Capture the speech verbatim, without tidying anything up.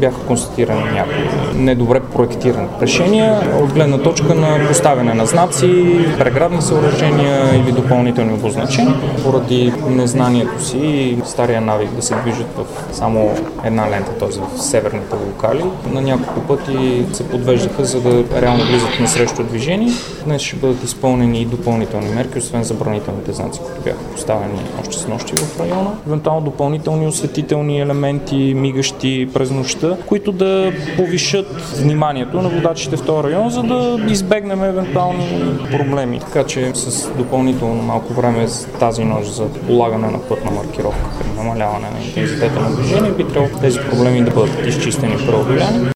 бяха констатирани някои недобре проектирани решения от гледна точка на поставяне на знаци, преградни съоръжения или допълнителни обозначения. Поради незнанието си и стария навик да се движат в само една лента, т.е. в северните локали, на няколко пъти се подвеждаха, за да реално влизат на срещу движение. Днес ще бъдат изпълнени и допълнителни мерки, освен забранителните знаци, които бяха поставени още с нощи в района. Евентуално допълнителни осветителни елементи, мигащи през нощта, които да повишат вниманието на водачите в този район, за да избегнем евентуални проблеми. Така че с допълнително малко време с тази нощ за полагане на пътна маркировка при намаляване на интензитета на движение би трябвало тези проблеми да бъдат изчистени и преодоляни.